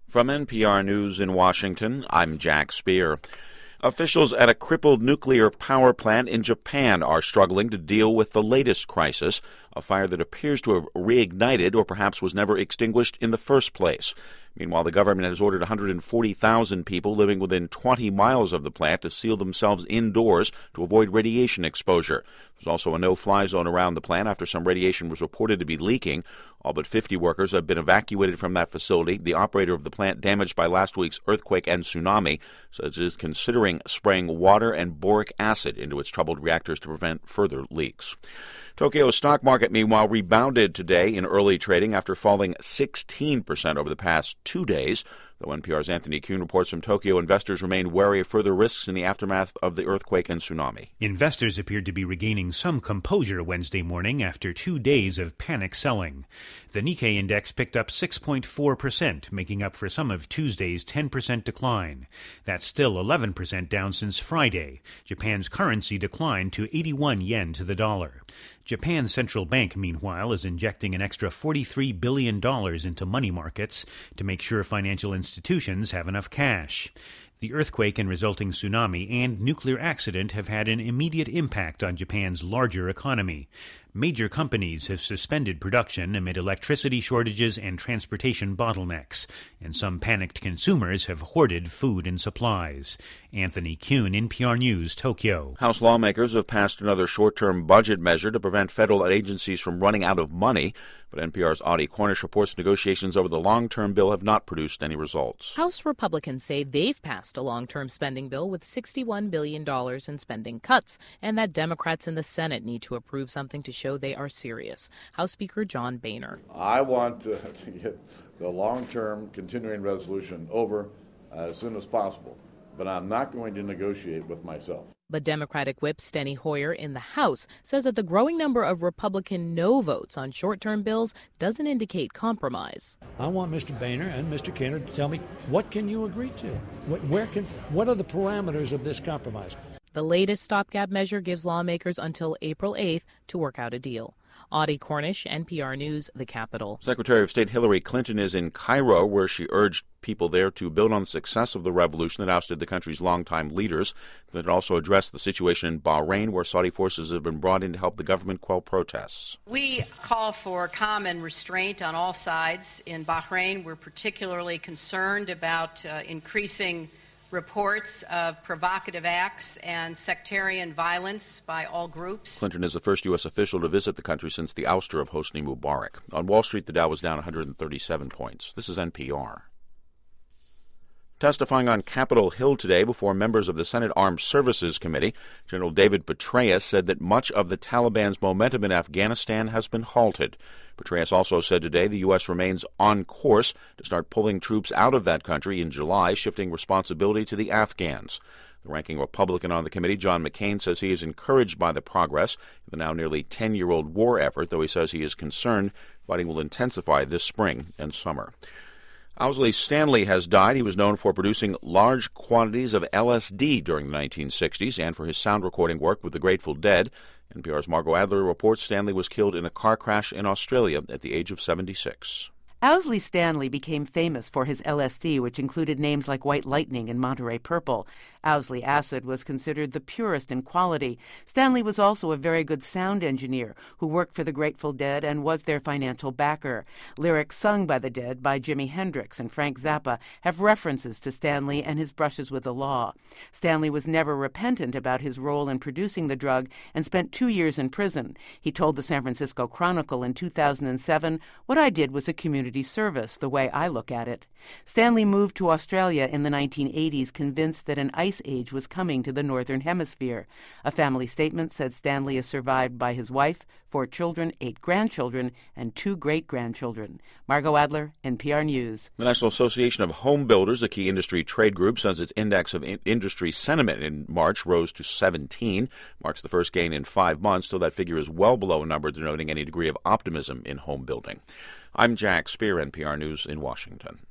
From NPR News in Washington, I'm Jack Speer. Officials at a crippled nuclear power plant in Japan are struggling to deal with the latest crisis, a fire that appears to have reignited or perhaps was never extinguished in the first place. Meanwhile, the government has ordered 140,000 people living within 20 miles of the plant to seal themselves indoors to avoid radiation exposure. There's also a no-fly zone around the plant after some radiation was reported to be leaking. All but 50 workers have been evacuated from that facility. The operator of the plant, damaged by last week's earthquake and tsunami, says it is considering spraying water and boric acid into its troubled reactors to prevent further leaks. Tokyo's stock market, meanwhile, rebounded today in early trading after falling 16% over the past 2 days. Though NPR's Anthony Kuhn reports from Tokyo, investors remain wary of further risks in the aftermath of the earthquake and tsunami. Investors appeared to be regaining some composure Wednesday morning after 2 days of panic selling. The Nikkei index picked up 6.4%, making up for some of Tuesday's 10% decline. That's still 11% down since Friday. Japan's currency declined to 81 yen to the dollar. Japan's central bank, meanwhile, is injecting an extra $43 billion into money markets to make sure financial institutions have enough cash. The earthquake and resulting tsunami and nuclear accident have had an immediate impact on Japan's larger economy. Major companies have suspended production amid electricity shortages and transportation bottlenecks, and some panicked consumers have hoarded food and supplies. Anthony Kuhn, NPR News, Tokyo. House lawmakers have passed another short-term budget measure to prevent federal agencies from running out of money, but NPR's Audie Cornish reports negotiations over the long-term bill have not produced any results. House Republicans say they've passed a long-term spending bill with $61 billion in spending cuts, and that Democrats in the Senate need to approve something to show they are serious. House Speaker John Boehner. I want to get the long-term continuing resolution over as soon as possible, but I'm not going to negotiate with myself. But Democratic Whip Steny Hoyer in the House says that the growing number of Republican no votes on short-term bills doesn't indicate compromise. I want Mr. Boehner and Mr. Kenner to tell me, what can you agree to? What are the parameters of this compromise? The latest stopgap measure gives lawmakers until April 8th to work out a deal. Audie Cornish, NPR News, the Capitol. Secretary of State Hillary Clinton is in Cairo, where she urged people there to build on the success of the revolution that ousted the country's longtime leaders. That also addressed the situation in Bahrain, where Saudi forces have been brought in to help the government quell protests. We call for calm and restraint on all sides. In Bahrain, we're particularly concerned about increasing reports of provocative acts and sectarian violence by all groups. Clinton is the first U.S. official to visit the country since the ouster of Hosni Mubarak. On Wall Street, the Dow was down 137 points. This is NPR. Testifying on Capitol Hill today before members of the Senate Armed Services Committee, General David Petraeus said that much of the Taliban's momentum in Afghanistan has been halted. Petraeus also said today the U.S. remains on course to start pulling troops out of that country in July, shifting responsibility to the Afghans. The ranking Republican on the committee, John McCain, says he is encouraged by the progress in the now nearly 10-year-old war effort, though he says he is concerned fighting will intensify this spring and summer. Owsley Stanley has died. He was known for producing large quantities of LSD during the 1960s and for his sound recording work with the Grateful Dead. NPR's Margot Adler reports Stanley was killed in a car crash in Australia at the age of 76. Owsley Stanley became famous for his LSD, which included names like White Lightning and Monterey Purple. Owsley acid was considered the purest in quality. Stanley was also a very good sound engineer who worked for the Grateful Dead and was their financial backer. Lyrics sung by the Dead by Jimi Hendrix and Frank Zappa have references to Stanley and his brushes with the law. Stanley was never repentant about his role in producing the drug and spent 2 years in prison. He told the San Francisco Chronicle in 2007, "What I did was a community service, the way I look at it." Stanley moved to Australia in the 1980s, convinced that an ice age was coming to the Northern Hemisphere. A family statement said Stanley is survived by his wife, 4 children, 8 grandchildren, and 2 great-grandchildren. Margot Adler, NPR News. The National Association of Home Builders, a key industry trade group, says its index of industry sentiment in March rose to 17, marks the first gain in 5 months, though that figure is well below a number denoting any degree of optimism in home building. I'm Jack Speer, NPR News in Washington.